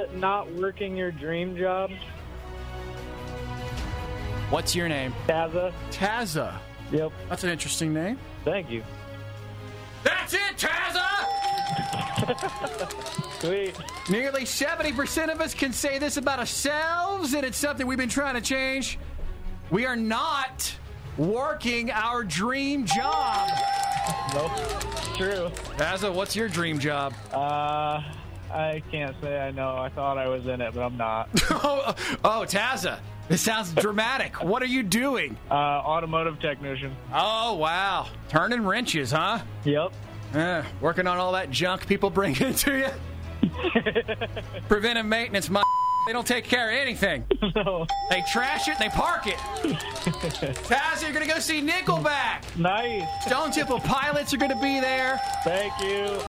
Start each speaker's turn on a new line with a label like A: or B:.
A: not working your dream job?
B: What's your name?
A: Tazza.
B: Tazza.
A: Yep.
B: That's an interesting name.
A: Thank you.
B: That's it, Tazza!
A: Sweet.
B: Nearly 70% of us can say this about ourselves, and it's something we've been trying to change. We are not working our dream job.
A: Nope. True.
B: Tazza, what's your dream job?
A: I can't say I know. I thought I was in it, but I'm not.
B: Oh, Tazza. This sounds dramatic. What are you doing?
A: Automotive technician.
B: Oh, wow. Turning wrenches, huh?
A: Yep.
B: Working on all that junk people bring into you? Preventive maintenance, they don't take care of anything.
A: No.
B: They trash it, they park it. Tazza, you're going to go see Nickelback.
A: Nice.
B: Stone Temple Pilots are going to be there.
A: Thank you.